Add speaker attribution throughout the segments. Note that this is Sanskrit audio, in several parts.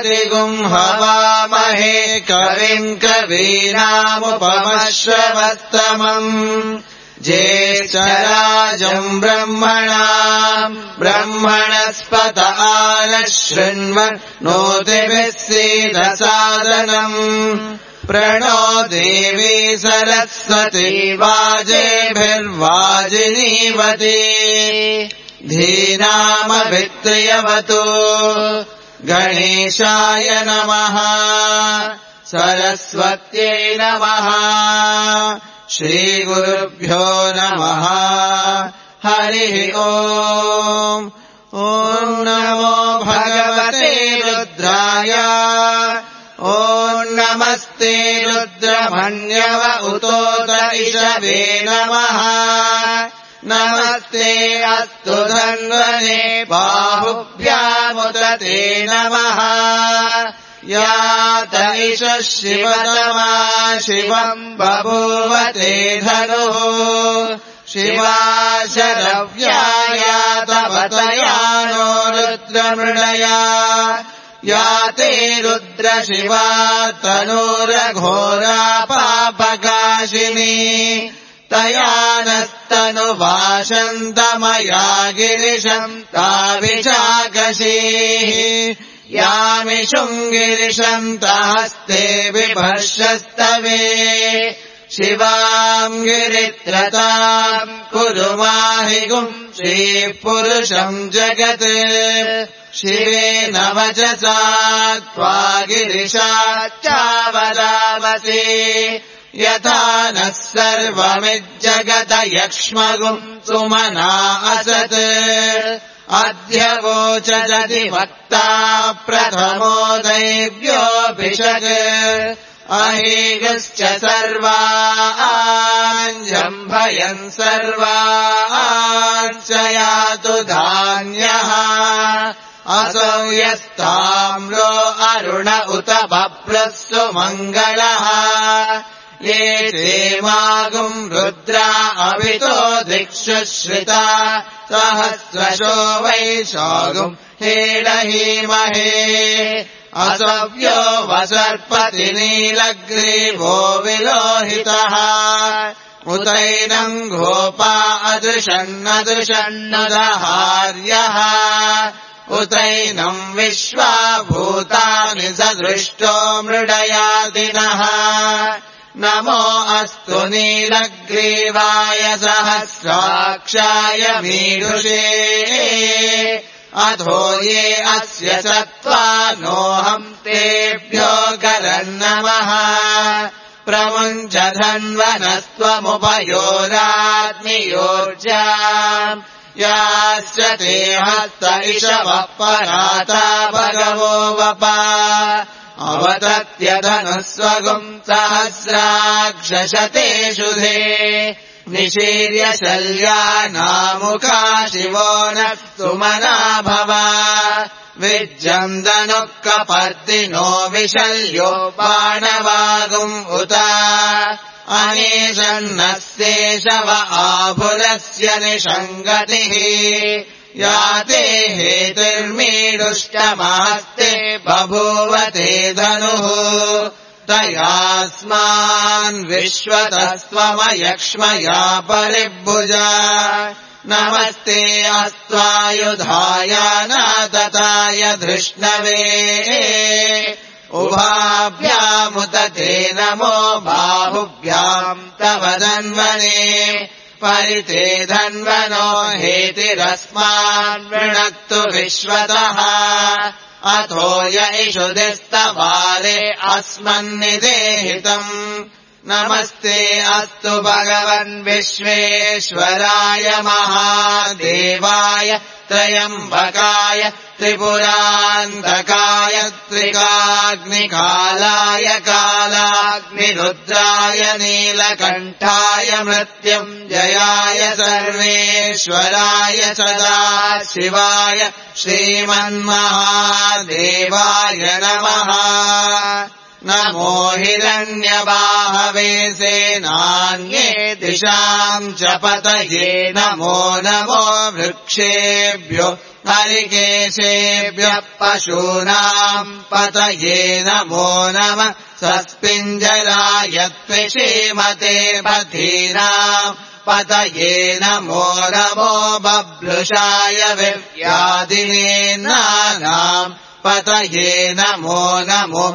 Speaker 1: हवामहे कविम् कवीनामुपमश्रवस्तमम् ज्येष्ठराजम् ब्रह्मणस्पत आनशृण्वन्नोतिभिः सीदसादनम् प्रणो देवी सरस्वती वाजेभिर्वाजिनीवती धीनामभित्र्यवतु गणेशाय नमः सरस्वत्यै नमः श्रीगुरुभ्यो नमः हरिः ओम् ॐ नमो भगवते रुद्राय ॐ नमस्ते रुद्रमन्यव उतोत इषवे नमः नमस्ते अस्तु धन्वने बाहुभ्यामुत ते नमः या तैष शिवतमा शिवम् बभूव ते धनुः शिवा शरव्या या तवतया नो रुद्रमृडया या ते रुद्रशिवा तनूरघोरा पापकाशिनी तया नस्तनुवासन्तमया गिरिशम् ताभिचाकशीः यामिषुम् गिरिशन्तहस्ते बिभर्षस्तवे शिवाम् गिरित्रताम् कुरु माहिगुम् श्रीपुरुषम् जगत् शिवेन वचसा त्वा गिरिशाच्चावदामसि यथा नः सर्वमिज्जगत यक्ष्मगुम् सुमना असत् अद्य वोचदति वक्ता प्रथमो दैव्योऽभिषक् अहेगश्च सर्वाञ्जम्भयन् सर्वाञ्च यातु धान्यः असौ यस्ताम्रो अरुण उत बभ्रः सुमङ्गलः ये क्षेमागुम् रुद्रा अभितो दिक्षु श्रिता सहस्रशो वैशागुम् हेडहीमहे असव्यो वसर्पति नीलग्रीवो विलोहितः उतैनम् गोपा अदृशन्नदृशन्नदहार्यः उतैनम् विश्वा भूतानि सदृष्टो मृडयादिनः नमो अस्तु नीलग्रीवाय सहस्राक्षाय मीढुषे अधो ये अस्य सत्त्वा नोऽहम् तेभ्यो करन्नमः प्रमुञ्च धन्वनस्त्वमुपयोरात्मियोर्जा याश्च ते हस्त इषवः पराता भगवो वपा अवतत्यधनुस्वगुम् सहस्राक्षशतेषु धे निशीर्य शल्यानामुखा शिवो नः सुमना भव विज्जन्दनुः कपर्दिनो विशल्यो बाणवागुम् उत अनेशन्नस्येषव आभुरस्य निषङ्गतिः याते हेतिर्मीडुष्टमास्ते बभूवते धनुः तयास्मान् विश्वतस्त्वमयक्ष्मया परिभुजा नमस्ते अस्त्वायुधाय नातताय धृष्णवे उभाभ्यामुत ते नमो बाहुभ्याम् तव धन्वने परिते धन्वनो हेतिरस्मान् वृणक्तु विश्वतः अथो य इषुधिस्तवारे अस्मन्निदेहितम् नमस्ते अस्तु भगवन् विश्वेश्वराय महादेवाय त्रयम्बकाय त्रिपुरान्तकाय त्रिकाग्निकालाय कालाग्निरुद्राय नीलकण्ठाय मृत्युञ्जयाय सर्वेश्वराय सदाशिवाय श्रीमन्महादेवाय नमः नमो हिरण्यबाहवे सेनान्ये दिशाम् च पतये नमो नमो वृक्षेभ्यो हरिकेशेभ्यः पशूनाम् पतये नमो नमः सस्पिञ्जराय त्विषीमते पथीनाम् पतये नमो नमो बभ्रुषाय विव्याधिनेनानाम् पतये नमो नमो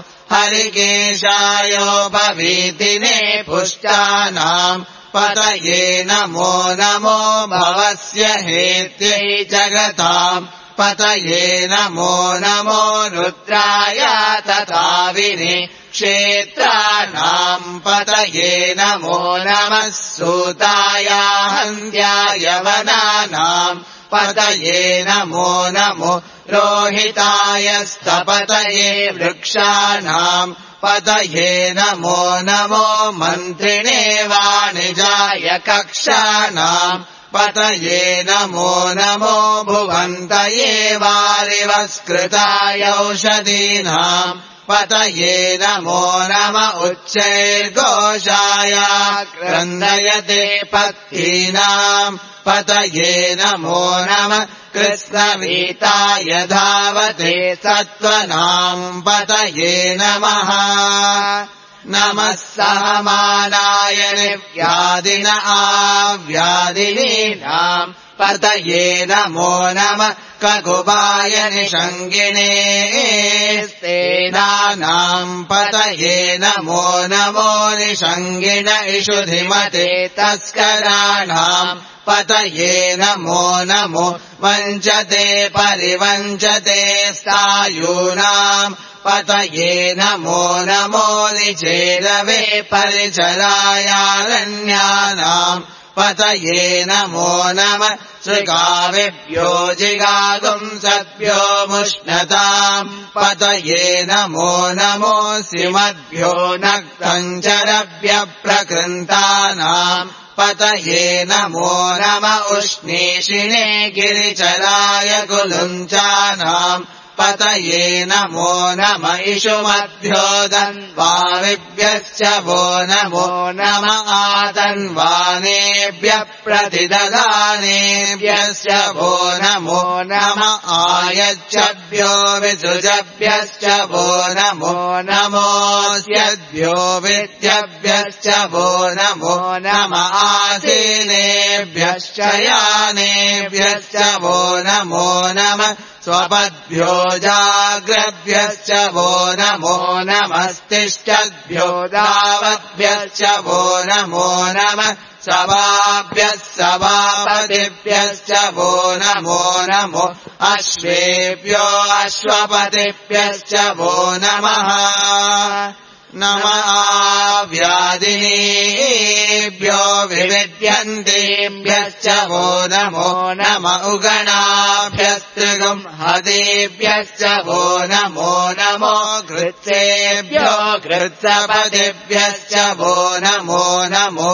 Speaker 1: हरिकेशायोपवीतिने पुष्टानाम् पतये नमो नमो भवस्य हेत्यै जगताम् पतये नमो नमो रुद्राय तथाविने क्षेत्राणाम् पतये नमो नमः सूताय हन्त्याय वनानाम् पतये नमो नमो रोहिताय स्थपतये वृक्षाणाम् पतये नमो नमो मन्त्रिणे वाणिजाय कक्षाणाम् पतये नमो नमो भुवन्तये वारिवस्कृताय औषधीनाम् पतये नमो नम उच्चैर्घोषाय क्रन्दयते पत्तीनाम् पतये नमो नमः कृष्णवीताय धावते सत्त्वनाम् पतये नमः नमः सहमानाय निर्व्याधिन आव्याधिनीनाम् पतये नमो नमः ककुबाय निषङ्गिणे स्तेनानाम् पतये नमो नमो निषङ्गिण इषुधिमते तस्कराणाम् पतये नमो नमो वञ्चते परिवञ्चते स्थायूनाम् पतये नमो नमो निचेरवे परिचरायारण्यानाम् पतये नमो नमः श्रीकाविभ्यो जिगागुंसभ्यो मुष्णताम् पतये नमो नमो श्रीमद्भ्यो नक्तञ्चरभ्यः प्रकृन्तानाम् पतये नमो नम उष्णीषिणे गिरिचराय कुलुञ्चानाम् पतये नमो नम इषुमभ्यो दन्वाविभ्यश्च वो नमो नम आतन्वानेभ्यः प्रतिददानेभ्यश्च वो नमो नम आयच्छभ्यो विसृजभ्यश्च वो नमो नमोऽस्यभ्यो विद्यभ्यश्च वो नमो नम आसीनेभ्यश्च यानेभ्यश्च वो नमो नम स्वपद्भ्यो जाग्रभ्यश्च वो नमो नमस्तिष्ठद्भ्यो दावद्भ्यश्च वो नमो नमः सभाभ्यः सभापतिभ्यश्च वो नमो नमो अश्वेभ्यो अश्वपतिभ्यश्च वो नमः नमः व्याधिनीभ्यो विविध्यन्तेभ्यश्च वो नमो नम उगणाभ्यस्त्रिगुम् हदेभ्यश्च वो नमो नमो घृत्सेभ्यो घृत्सपतिभ्यश्च वो नमो नमो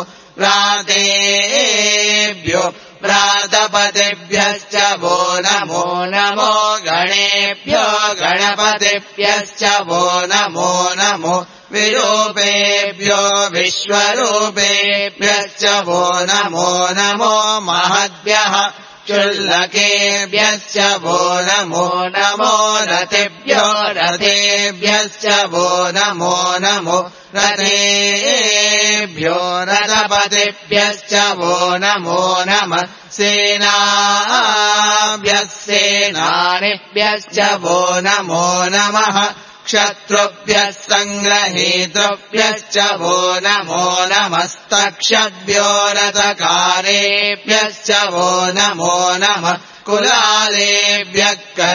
Speaker 1: व्रातेभ्यो व्रातपतिभ्यश्च वो नमो नमो गणेभ्यो गणपतिभ्यश्च वो नमो नमो विरूपेभ्यो विश्वरूपेभ्यश्च वो नमो नमो महद्भ्यः चुल्लकेभ्यश्च वो नमो नमो रथेभ्यो रथेभ्यश्च वो नमो नमो रथेभ्यो रथपतिभ्यश्च वो नमो नमः सेनाभ्यः सेनानिभ्यश्च वो नमो नमः क्षत्रुभ्यः सङ्ग्रहेतृभ्यश्च वो नमो नमस्तक्षभ्यो रथकारेभ्यश्च वो नमो नमः कुलालेभ्यः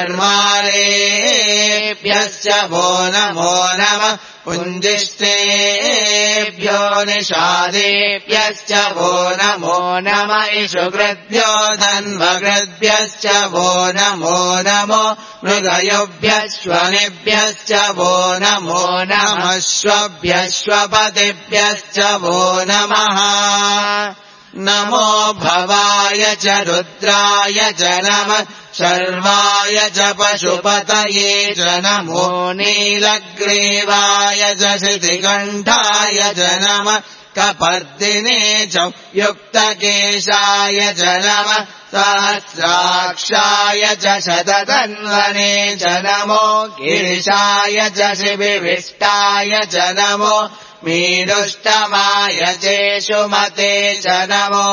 Speaker 1: कर्मारेभ्यश्च वो नमो नमः पुञ्जिष्टेभ्यो निषादेभ्यश्च वो नमो नम इषुकृद्भ्यो धन्वकृद्भ्यश्च वो नमो नमो मृगयोभ्यश्वनेभ्यश्च वो नमो नमः श्वभ्यश्वपतिभ्यश्च वो नमः नमो भवाय च रुद्राय च नमः शर्वाय च पशुपतये च नमो नीलग्रीवाय च शितिकण्ठाय च नमः कपर्दिने च युक्तकेशाय च नमः सहस्राक्षाय च शततन्वने च नमो गिरिशाय च शिविविष्टाय च नमो मीरुष्टमाय चेषुमते च नमो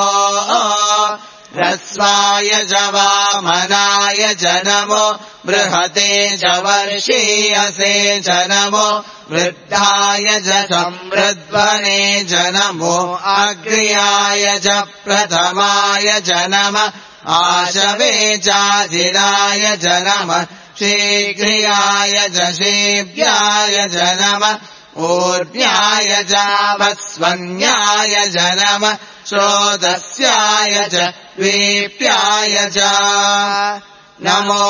Speaker 1: ह्रस्वाय च वामनाय च नमो बृहते च वर्षीयसे च नमो वृद्धाय च संवृद्वने च नमो अग्र्याय च प्रथमाय च नमः आशवे चाजिराय च नमः शीघ्रियाय च शीघ्राय च नमः ऊर्ध्याय च वस्वन्याय च नमः श्रोतस्याय च द्वीप्याय च नमो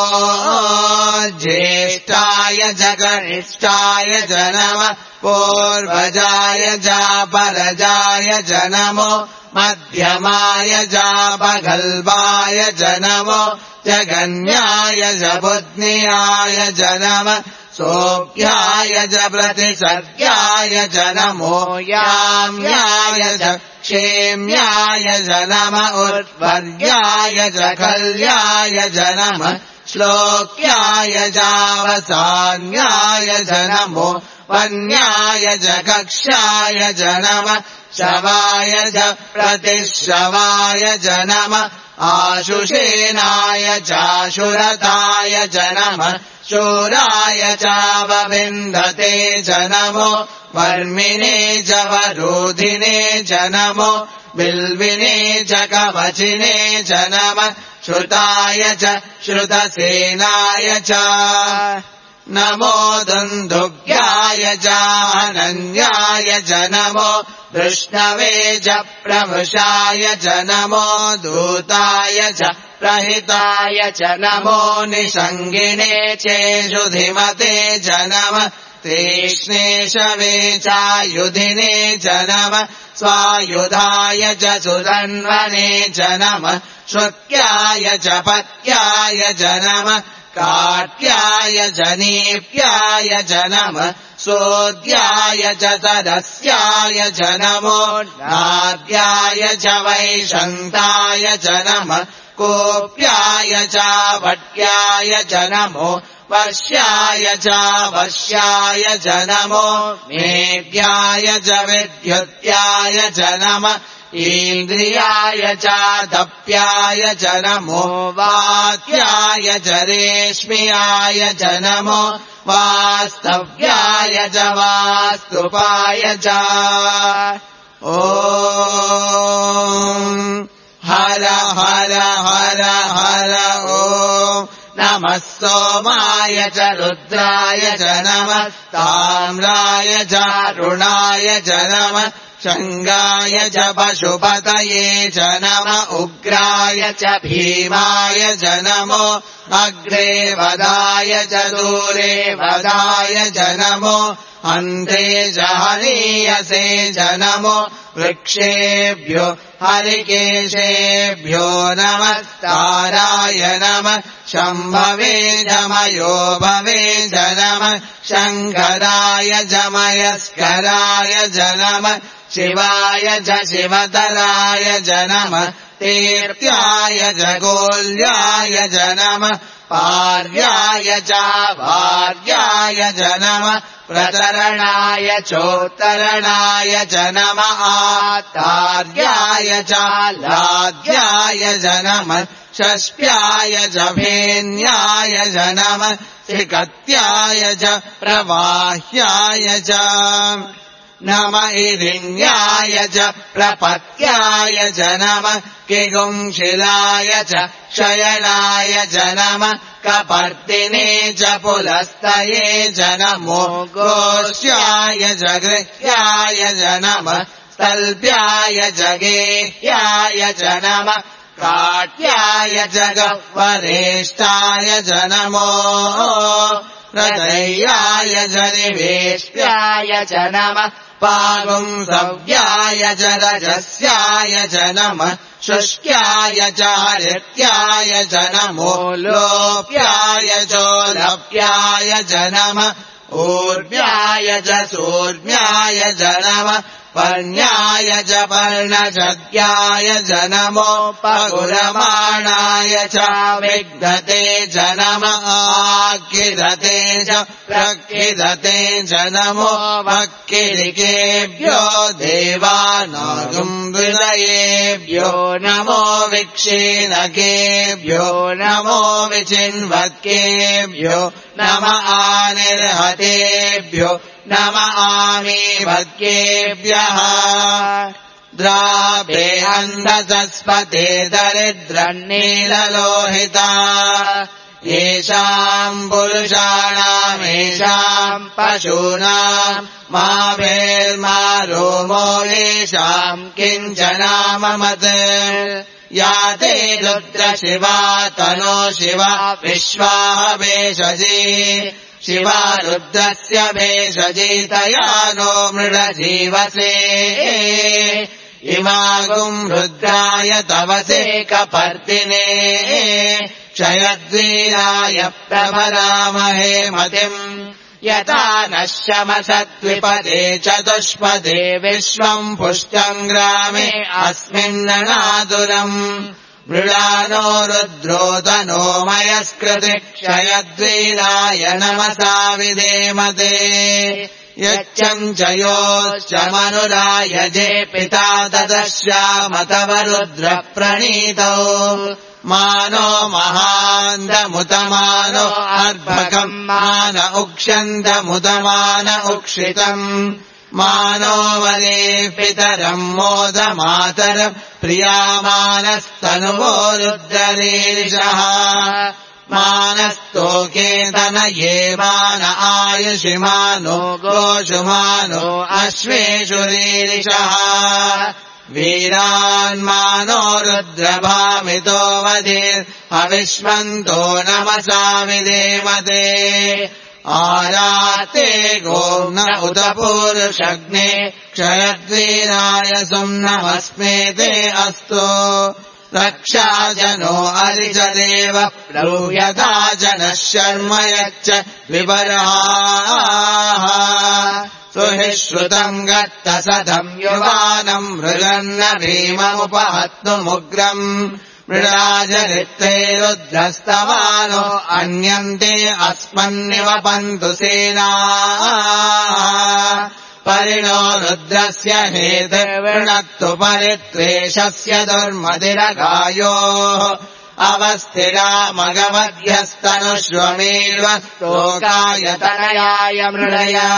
Speaker 1: ज्येष्ठाय च कनिष्ठाय च नमः पूर्वजाय च परजाय च नमो मध्यमाय च पगल्वाय च नमो जगन्याय च बुध्न्याय च नमः सोऽभ्याय च प्रतिसर्ग्याय च नमो याम्याय च क्षेम्याय च नमः उत्वर्ग्याय च कल्याय च नमः श्लोक्याय चावसान्याय च नमो वन्याय च कक्षाय च नमः शवाय च प्रतिश्रवाय च नमः आशुषेनाय चाशुरताय च नमः शूराय चावविन्दते च नमो वर्मिणे च वरोधिने च नमो बिल्विने च कवचिने च नमः श्रुताय च श्रुतसेनाय च नमो दुन्दुभ्याय च अनन्याय च नमो विष्णवे च प्रमुषाय च नमो दूताय च प्रहिताय च नमो निषङ्गिने चेषुधिमते च नमः तीक्ष्णेशवे चायुधिने च नमः स्वायुधाय च सुधन्वने च नमः श्रुत्याय च पत्याय च नमः काट्याय च नीप्याय च नमः सोद्याय च सदस्याय च नमो नाद्याय च वैशन्ताय च नमः कोप्याय च वट्याय च नमो वर्ष्याय च वश्याय च नमो मेघ्याय च विद्युत्याय च नमः इन्द्रियाय च दप्याय च नमो वात्याय च रेश्म्याय च नमो वास्तव्याय च वास्तुपाय च ॐ हर हर हर हर ॐ नमः सोमाय च रुद्राय च नमः ताम्राय च अरुणाय च नमः शङ्गाय च पशुपतये च नमः उग्राय च भीमाय च नमो अग्रे वदाय च दूरे वदाय च नमो अन्ते च हनीयसे च नमो वृक्षेभ्यो हरिकेशेभ्यो नमस्ताराय नमः शम्भवे च मयोभवे च नमः शङ्कराय च मयस्कराय च नमः शिवाय च शिवतराय च नमः तीर्थ्याय च गोल्याय च नमः पार्याय च भार्याय च नमः प्रतरणाय चोत्तरणाय च नमः आतार्याय च लाद्याय च नमः षष्ट्याय च भेन्याय च नमः त्रिकत्याय च प्रवाह्याय च नम इरिण्याय च प्रपत्याय च नमः किगुंशिलाय च शयनाय च नमः कपर्दिने च पुलस्तये च नमो गोष्याय च गृह्याय च नमः स्तल्प्याय च गेह्याय च नमः काट्याय च गह्वरेष्ठाय च नमो प्रदैयाय च निवेष्ट्याय च नमः पागुंसव्याय च रजस्याय च नमः शुष्क्याय च हरित्याय च नमो लोप्याय चोलप्याय च नमः ऊर्म्याय च सूर्म्याय च नमः पर्ण्याय च पर्णशद्याय च नमो पगुरमाणाय च विघ्नते च नमः आखिदते च प्रखिदते च नमो वक्किलिकेभ्यो देवानागुंहृदयेभ्यो नमो विक्षीणकेभ्यो नमो विचिन्वत्केभ्यो नम आनिर्हतेभ्यो नम आमीभक्केभ्यः द्रापे अन्धसस्पते दरिद्रन्नीललोहिता येषाम् पुरुषाणामेषाम् पशूनाम् मा भेर्मा रोमो येषाम् किञ्चनाममत् या ते रुद्रशिवा तनो शिवा विश्वाः भेषजी शिवा रुद्रस्य भेषजीतया नो मृडजीवसे इमागुम् रुद्राय तवसे कपर्दिने क्षयद्वीराय प्रभरामहे मतिम् यथा नः शमसद्विपदे चतुष्पदे विश्वम् पुष्टम् ग्रामे अस्मिन्ननादुरम् मृडानो रुद्रोदनो मयस्कृति क्षयद्वीराय नमसा विधेमते यच्चम् च योश्च मनुरायजे पिता ददश्यामतव रुद्रप्रणीतौ मानो महान्दमुतमानो अर्भकम् मान उक्ष्यन्दमुदमान उक्षितम् मानो वरे पितरम् मोदमातरम् प्रियामानस्तनुवो रुद्ररीरिषः मानस्तोके तनये मान आयुषिमानो गोषुमानो अश्वेषु रीरिषः वीरान्मानो रुद्रभामितो वधीर् अविश्वन्तो नमसा विधेमते आराते गोम्न उत पूरुषग्ने क्षयद्वीराय सुम्नमस्मेते अस्तु रक्षाजनो अरिजदेव प्रभूयता जनः शर्म यच्च विवराः सुहि श्रुतम् गत्तसदम् युवानम् मृगन्न भीममुपहत्तुमुग्रम् मृडाजरित्ते रुद्रस्तवानो अन्यन्ते अस्मन्निवपन्तु सेनाः परिणो रुद्रस्य हेतिर्वृणत्तु परित्वेषस्य दुर्मतिरगायोः अवस्थिरा मगवध्यस्तनुष्वमेव लोकाय तनयाय मृडया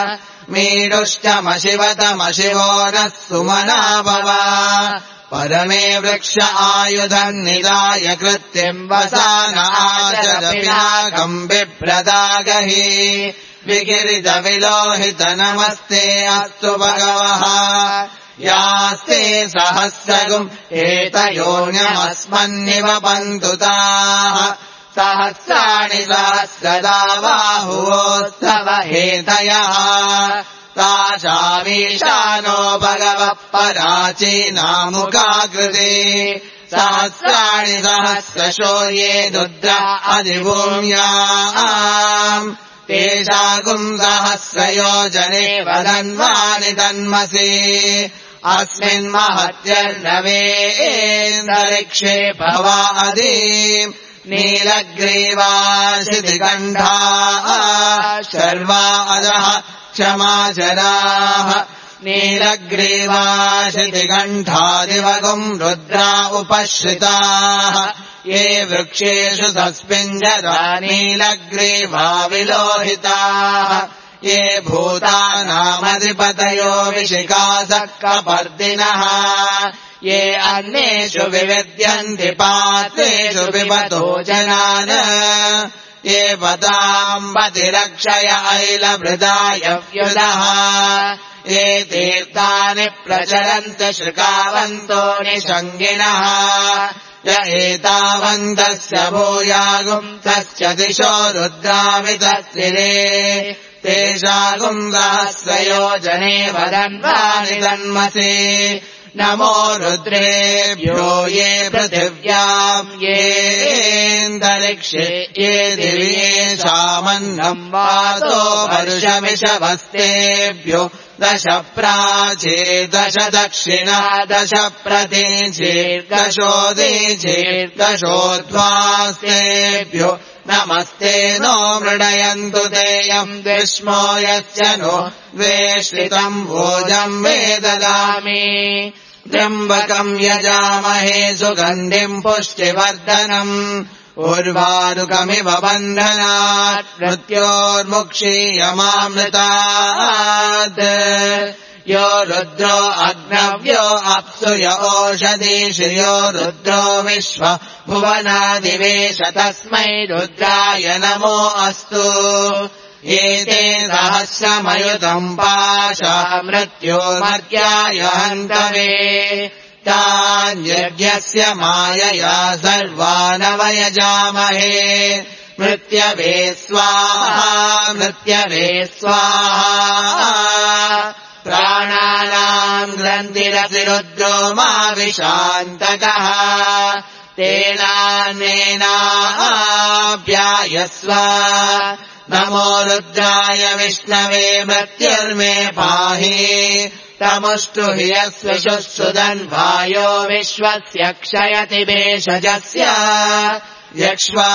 Speaker 1: मीडुष्टमशिवतमशिवो नः सुमना भव परमे वृक्ष आयुधम् निदाय कृत्यम् वसान आचरपिनाकम् बिभ्रदागहि विकिरित विलोहित नमस्ते अस्तु भगवः यास्ते सहस्रगुम् एतयोन्यमस्मन्निवपन्तु ताः सहस्राणि सहस्रदा बाहुवोस्तव हेतयः ताशामीशानो भगवः पराचीनामुखाकृते सहस्राणि सहस्रशो ये रुद्रा अधिभूम्याम् तेषागुम् सहस्रयोजने वदन्वानि तन्मसि अस्मिन्महत्यर्नवेन्दरिक्षे भवादीम् नीलग्रीवाशितिकण्ठाः शर्वा अधः क्षमाचराः नीलग्रीवाशितिकण्ठादिवगुम् रुद्रा उपश्रिताः ये वृक्षेषु सस्मिञ्जरा नीलग्रीवा विलोहिताः ये भूतानामधिपतयो विशिखासः कपर्दिनः ये अन्येषु विविद्यन्ति पात्रेषु पिबतो जनान् ये पदाम्बतिरक्षय ऐलभृदाय व्युदः ये तीर्थानि प्रचरन्ति शृकावन्तो निषङ्गिणः य एतावन्तस्य भूयागुम् तस्य दिशो रुद्रामितस्तिरे तेषागुम् सहस्रयोजने वदन्वानि तन्मसि नमो रुद्रेभ्यो ये पृथिव्याम् येऽन्तरिक्षे ये दिव्येषामन्नम् वातो वर्षमिषवस्तेभ्यो 10 प्राचे 10 दक्षिणा 10 प्रतीचेर्दशोदीचेर्दशोद्वास्तेभ्यो नमस्ते नो मृडयन्तु तेयम् विष्मो यस्य नो द्वेष्टितम् भोजम् मे ददामि त्र्यम्बकम् यजामहे सुगन्धिम् पुष्टिवर्धनम् उर्वारुकमिव बन्धनात् मृत्योर्मुक्षीयमामृतात् यो रुद्रो अग्नव्यो अप्सु य ओषधीषु यो रुद्रो विश्व भुवनादिवेश तस्मै रुद्राय नमो अस्तु एते सहस्रमयुतम् पाशा मृत्योर्मर्त्याय हन्तवे तान्यज्ञस्य मायया सर्वानवयजामहे मृत्यवे स्वाहा मृत्यवे स्वाहा प्राणानाम् ग्रन्थिरसिरुद्रो मा विशान्तकः तेनान्नेनाभ्यायस्व नमो रुद्राय विष्णवे मृत्युर्मे पाहि तमुष्टु हि यस्विषुश्रुदन्वायो विश्वस्य क्षयति भेषजस्य यक्ष्वा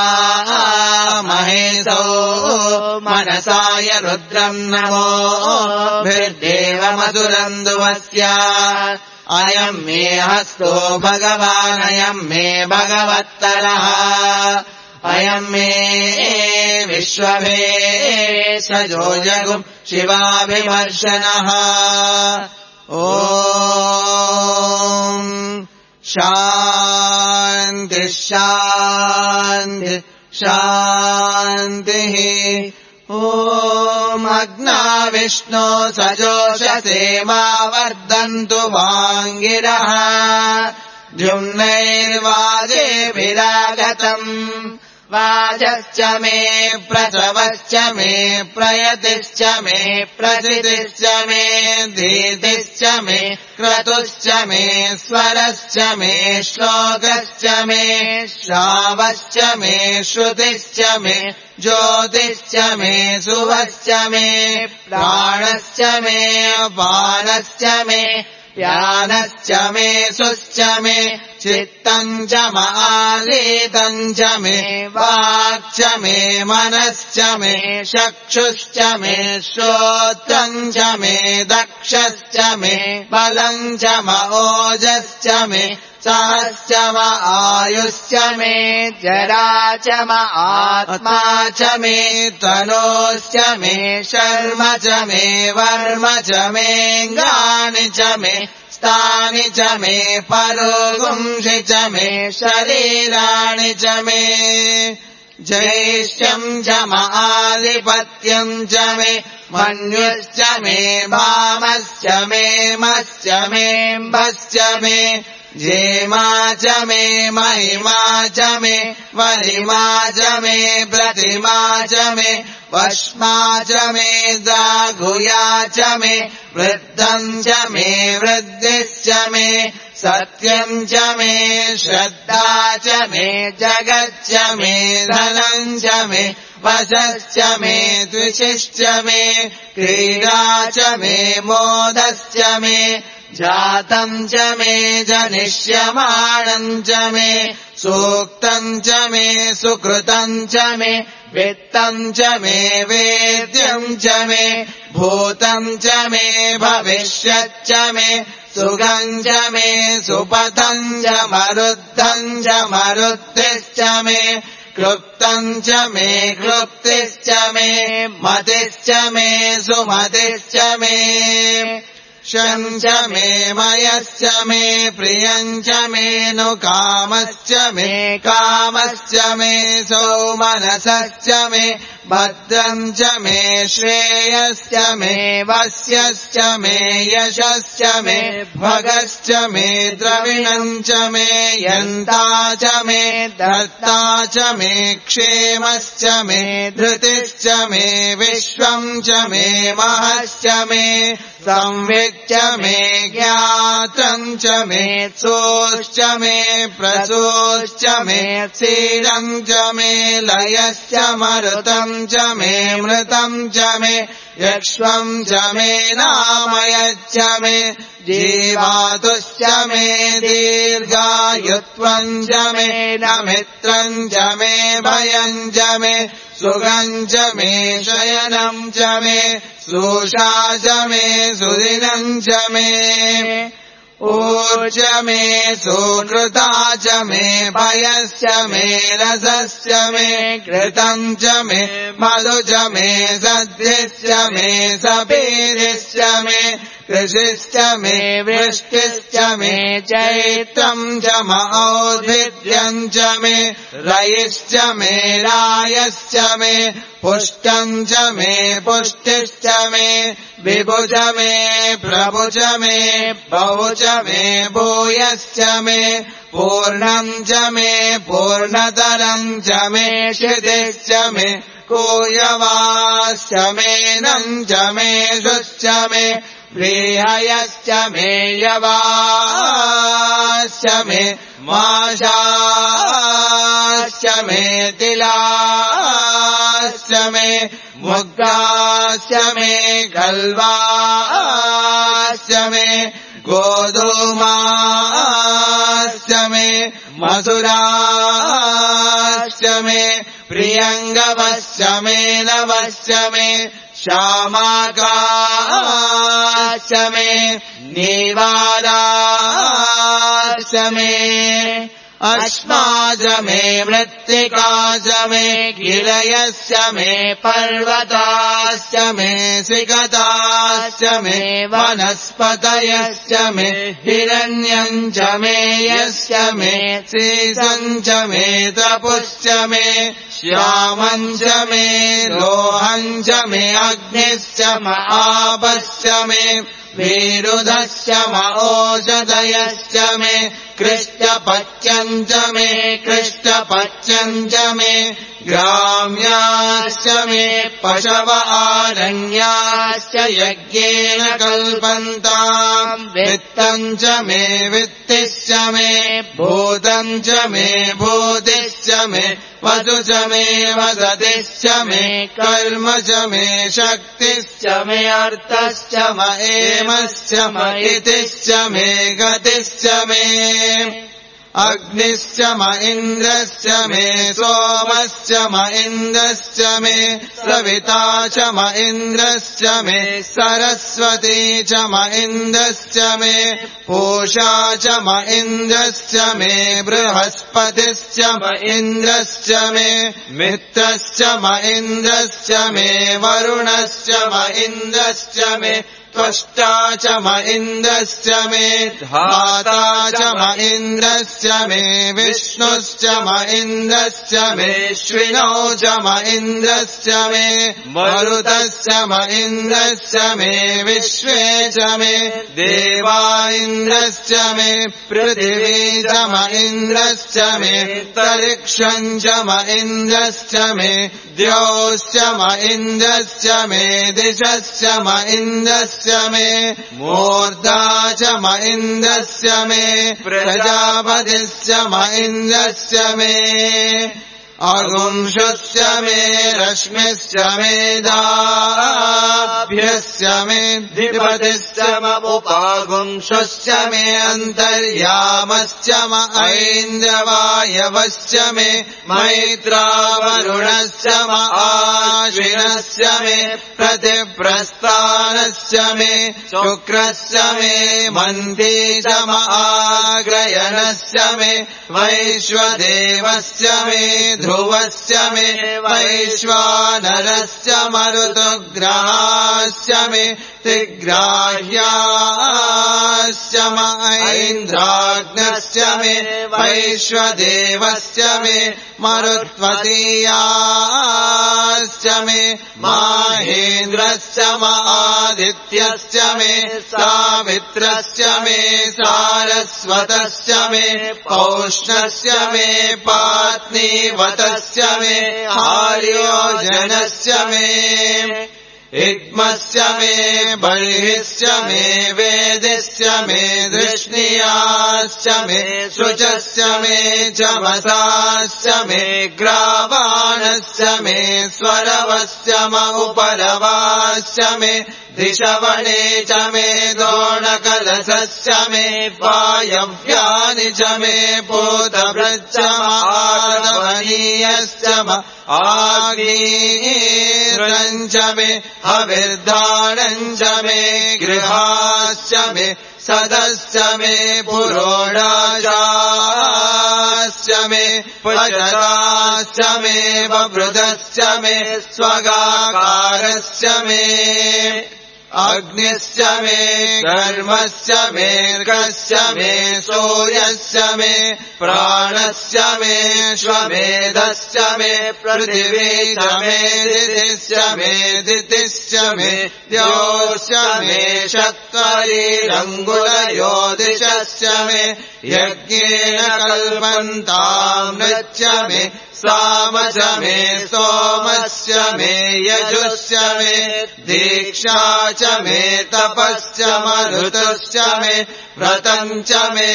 Speaker 1: महेशो मनसाय रुद्रम् नमो भिर्देवमधुरम् दुवस्य अयम् मे हस्तो भगवानयम् मे भगवत्तरः अयम् मे विश्वभेषजो जगुम् शिवाभिमर्शनः ॐ शान्ति शान्ति शान्तिः ॐ अग्ना विष्णो सजोषसे मा वर्धन्तु वाङ्गिरः द्युम्नैर्वाजेभिरागतम् वाजश्च मे प्रसवश्च मे प्रयतिश्च मे प्रचितिश्च मे धीतिश्च मे क्रतुश्च मे स्वरश्च मे श्लोकश्च मे श्रावश्च मे श्रुतिश्च मे ज्योतिश्च मे सुवश्च मे प्राणश्च मे अपानश्च मे ज्ञानश्च मे सुश्च मे चित्तम् च मालीतम् च मे वाक् च मे मनश्च मे चक्षुश्च मे श्रोत्रम् च मे दक्षश्च मे बलम् च ओजश्च मे सहश्च आयुश्च मे जरा च आत्मा च मे तनोश्च मे शर्म च मे वर्म च मेऽङ्गानि च मे स्थानि च मे परोगुंषि च मे शरीराणि च मे जैष्यम् च आधिपत्यम् च मे मन्युश्च मे भामश्च मे मश्च मेऽम्भश्च मे जेमा च मे महिमा च मे वरिमा च मे प्रतिमा च मे वश्मा च मे द्राघुया च मे वृद्धम् च मे वृद्धिश्च मे सत्यम् च मे श्रद्धा च मे जगच्च मे धनम् च मे वशश्च मे द्विषिश्च मे क्रीडा च मे मोदश्च मे जातम् च मे जनिष्यमाणम् च मे सूक्तम् च मे सुकृतम् च मे वित्तम् च मे वेद्यम् च मे भूतम् च मे भविष्यच्च मे सुगम् च मे सुपथम् च मरुद्धम् च मरुद्धिश्च मे क्लुप्तम् च मे क्लुप्तिश्च मे मतिश्च मे सुमतिश्च मे शञ्च मे मयश्च मे प्रियञ्च मेऽनुकामश्च मे कामश्च मे सौमनसश्च मे भद्रञ्च मे श्रेयश्च मे वस्यश्च मे यशश्च मे भगश्च मे द्रविणञ्च मे यन्ता च मे धर्ता च मे क्षेमश्च मे धृतिश्च मे विश्वम् च मे महश्च मे संविच्च मे ज्ञात्रम् च मे सोश्च मे प्रसोश्च मे क्षीरम् च मे लयश्च मरुतम् च मे मृतम् च मे यक्ष्मम् च मे नामयच्च मे जीवातुश्च मे दीर्घायुत्वम् च मे नमित्रम् च मे भयम् च मे सुखम् च मे शयनम् च मे सुषा च मे सुदिनम् च मे ऊर्ज मे सुकृता च मे भयश्च मे रसश्च मे घृतम् च मे मधु च मे सद्भिश्च मे सपीरिश्च मे कृषिश्च मे वृष्टिश्च मे चैत्रम् च मौद्भिद्यम् च मे रयिश्च मे रायश्च मे पुष्टम् च मे पुष्टिश्च मे विभु च मे प्रभु च मे बहु च मे भूयश्च मे पूर्णम् च मे पूर्णतरम् च मे क्षितिश्च मे कूयवाश्च मे नम् च मे शुश्च मे व्रीहयश्च मे यवाश्च मे माशाश्च मे तिलाश्च मे मुग्गाश्च मे गल्वाश्च मे गोधूमाश्च मे मधुराश्च मे प्रियङ्गवश्च मे नवश्च मे श्यामाकाश्च मे नीवाराश्च मे अश्माज मे मृत्तिकाच मे गिरयश्च मे पर्वताश्च मे सिकताश्च मे वनस्पतयश्च मे हिरण्यम् च मे यश्च मे सीसम् च मे तपुश्च मे श्यामम् च मे लोहम् च मे अग्निश्च महापश्च मे वीरुधश्च ओषधयश्च मे कृष्टपच्यम् च मे कृष्टपच्यम् च मे ग्राम्याश्च मे पशव आरण्याश्च यज्ञेन कल्पन्ताम् वित्तम् च मे वित्तिश्च मे भूतम् च मे भूतिश्च मे वसु च मे वसतिश्च मे कर्म च मे शक्तिश्च मे अर्थश्च महेमश्च मयितिश्च मे गतिश्च मे अग्निश्च म इन्द्रश्च मे सोमश्च म इन्द्रश्च मे सविता च म इन्द्रश्च मे सरस्वती च म इन्द्रश्च मे पूषा च म इन्द्रश्च मे बृहस्पतिश्च म इन्द्रश्च मे मित्रश्च म इन्द्रश्च मे वरुणश्च म इन्द्रश्च मे त्वष्टा च म इन्द्रश्च मे धाता च म इन्द्रश्च मे विष्णुश्च म इन्द्रश्च मे श्विनौ च म इन्द्रश्च मे मरुतश्च म इन्द्रश्च मे विश्वे च मे देवा इन्द्रश्च मे पृथिवी च म इन्द्रश्च मे तरिक्षम् च म इन्द्रश्च मे द्यौश्च म इन्द्रश्च मे दिशश्च म इन्द्रश्च मे मूर्धा च म इन्द्रस्य मे प्रजापतिश्च म इन्द्रस्य मे अगुंशुश्च मे रश्मिश्च मे दाभ्यश्च मे धिपतिश्च म उपागुंशुश्च मे अन्तर्यामश्च म ऐन्द्रवायवश्च मे मैत्रावरुणश्च म आश्विनश्च मे प्रतिप्रस्थानश्च मे शुक्रश्च मे मन्दी च म आग्रयणश्च मे वैश्वदेवश्च मे ध्रुवस्य मे वैश्वानरस्य मरुतुग्रहास्य मे तिग्राह्यास्य ऐन्द्राग्नस्य मे वैश्वदेवस्य मे मरुत्वतीयास्य मे माहेन्द्रस्य आदित्यस्य मे सावित्रस्य मे सारस्वतस्य मे पौष्णस्य मे पात्नीवतस्य मे आर्योजनस्य मे इग्मस्य मे बर्हिस्य मे वेदस्य मे दृष्णियास्य मे शुचस्य मे चमसास्य मे ग्रावाणस्य मे स्वरवस्य उपरवास्य मे दिशवणे च मे दोणकलशस्य मे वायव्यानि च मे पूतभृच्च आदवनीयश्च आग्नेयश्च मे हविर्धानञ्च मे गृहाश्च मे सदस्य मे पुरोडाशाश्च मे पशदाश्च मे ववृधश्च मे स्वगाकारस्य मे अग्निश्च मे घर्मस्य मे अर्कस्य मे सूर्यस्य मे प्राणस्य मे श्वमेधस्य मे पृथिवी च मे दितिश्च मे दितिश्च मे द्योश्च मे शक्वरीरङ्गुलयोदिशस्य मे यज्ञेन कल्पन्तामृच्च मे सामच मे सोमस्य मे यजुस्य मे दीक्षा च मे तपश्च मरुतश्च मे व्रतञ्च मे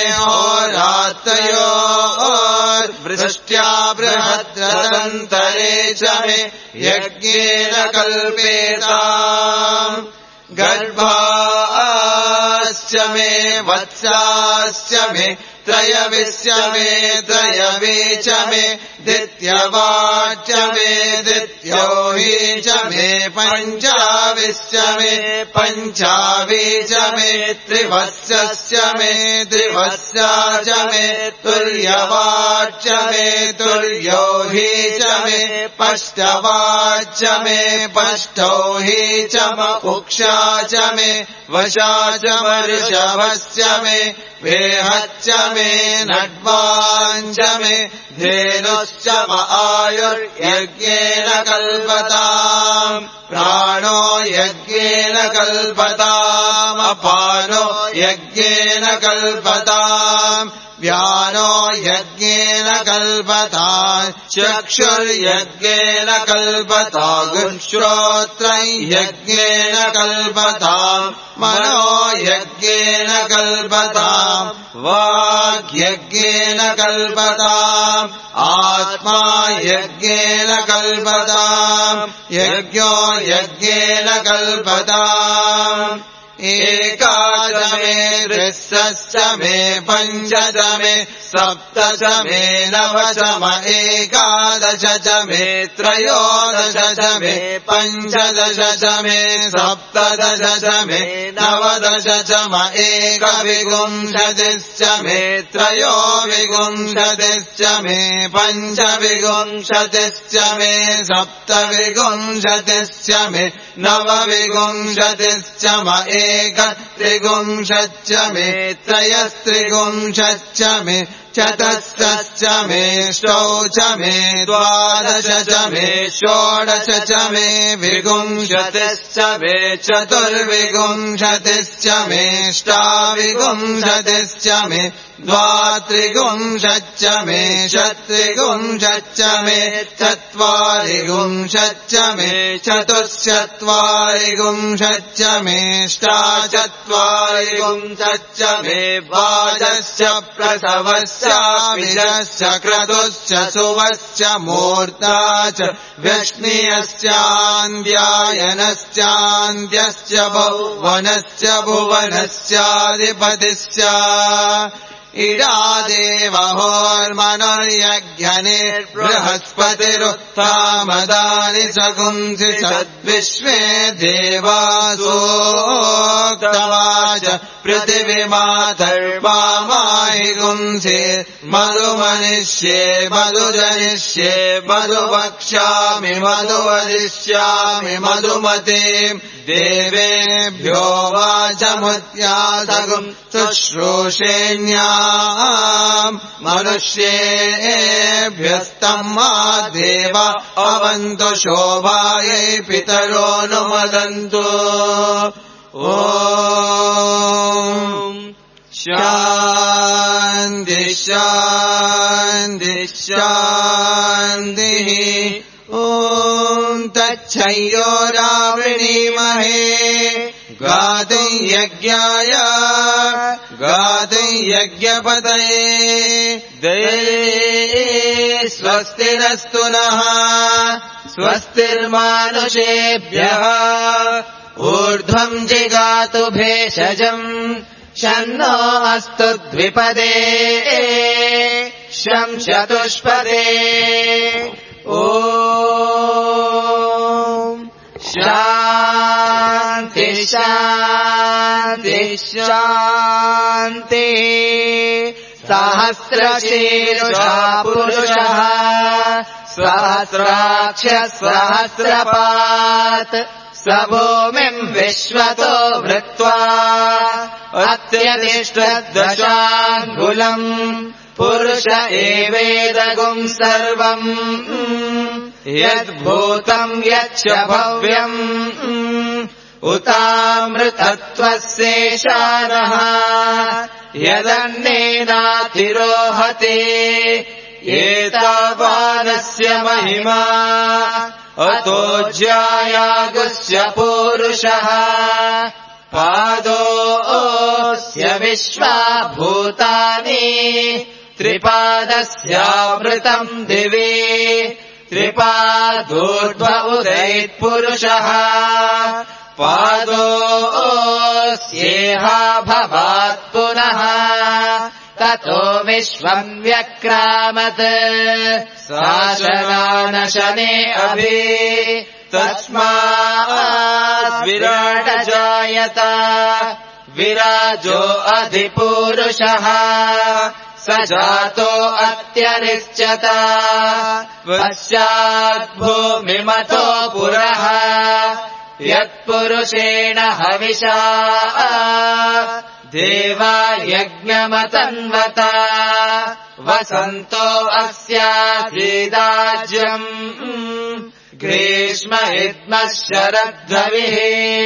Speaker 1: होरात्रयोर्वृष्ट्या बृहद्रतन्तरे च मे यज्ञेन कल्पेताम् गर्भाश्च मे वत्साश्च मे त्रयविश्च मे त्रयवे च मे दित्यवाच मे दित्योहि च मे पञ्चाविश्च मे पञ्चावी च मे त्रिवत्सस्य मे त्रिवत्सा च मे तुल्यवाच मे तुल्योहि च मे पष्टवाच मे पष्टौहि च उक्षा च मे वशा च वर्षभस्य मे वेहच्च मे नड्वाञ्च मे धेनुश्च आयुर्यज्ञेन कल्पताम् प्राणो यज्ञेन कल्पताम् अपानो यज्ञेन कल्पताम् व्यानो यज्ञेन कल्पताम् चक्षुर्यज्ञेन कल्पताम् श्रोत्रं यज्ञेन कल्पताम् मनो यज्ञेन कल्पताम् वाग्यज्ञेन कल्पताम् आत्मा यज्ञेन कल्पताम् यज्ञो यज्ञेन कल्पताम् एकादश मे दृश्यश्च मे पञ्चदश मे सप्तदश मे नवदश एकादश च मे त्रयोदश च मे पञ्चदश च मे सप्तदश च मे नवदश च एकविंशतिश्च मे त्रयोविंशतिश्च मे पञ्चविंशतिश्च मे सप्तविंशतिश्च मे नवविंशतिश्च त्रिगुंशच्च मे त्रयस्त्रिगुंशच्च मे चतुष्षश्च मे षोडश च मे द्वादश च मे षोडश च मे विंशतिश्च मे चतुर्विंशतिश्च मे अष्टाविंशतिश्च मे द्वात्रिंशच्च मे षट्त्रिंशच्च मे चत्वारिंशच्च मे चतुश्चत्वारिंशच्च मे अष्टाचत्वारिंशच्च मे द्वादश प्रसवश्च क्रतुश्च सुवश्च मूर्ता च व्यष्णीयश्चान्द्यायनश्चान्द्यश्च भुवनश्च भुवनश्चाधिपतिश्च इडा देवहोर्मनुर्यज्ञनिर्बृहस्पतिरुत्थामदानि सकुंसि सद्विश्वे देवासोक्तवाच पृथिवीमाथर्वामाहि गुंसि मधुमनिष्ये मधुजनिष्ये मधुवक्ष्यामि मधुवदिष्यामि मधुमते देवेभ्यो वाचमुद्यातगुं शुश्रूषेण्याम् मनुष्येभ्यस्तम्मा देव अवन्तु शोभायै पितरोऽनुमदन्तु ॐ शान्ति शान्ति शान्तिः ॐ तच्छयोरावृणीमहे गातुं यज्ञाय गातुं यज्ञपतये दये स्वस्तिरस्तु नः स्वस्तिर्मानुषेभ्यः ऊर्ध्वं जिगातु भेषजम् शन्नो अस्तु द्विपदे शं चतुष्पदे ॐ शान्ति शान्ति शान्ति सहस्रशीर्षा पुरुषः सहस्राक्ष सहस्रपात् स भूमिम् विश्वतो वृत्वा अत्यतिष्ठद्दशाङ्गुलम् पुरुष एवेदगुं सर्वम् यद्भूतम् यच्च भव्यम् उतामृतत्वस्येषानः यदन्नेनातिरोहते एतावानस्य महिमा अतो ज्यायागुस्य पूरुषः पादोऽस्य विश्वा भूतानि त्रिपादस्यामृतम् दिवि त्रिपादोर्ध्व उदैत्पुरुषः पादोऽस्येहा भवात् पुनः ततो विश्वम् व्यक्रामत् शासनानशने अभि तस्मात् विराट जायत विराजो अधिपूरुषः स जातो अत्यरिच्यत पश्चात् भूमिमतो पुरः यत्पुरुषेण हविषा देवा यज्ञमतन्वत वसन्तो अस्यासीदाज्यम् ग्रीष्म इद्मः शरद्धविः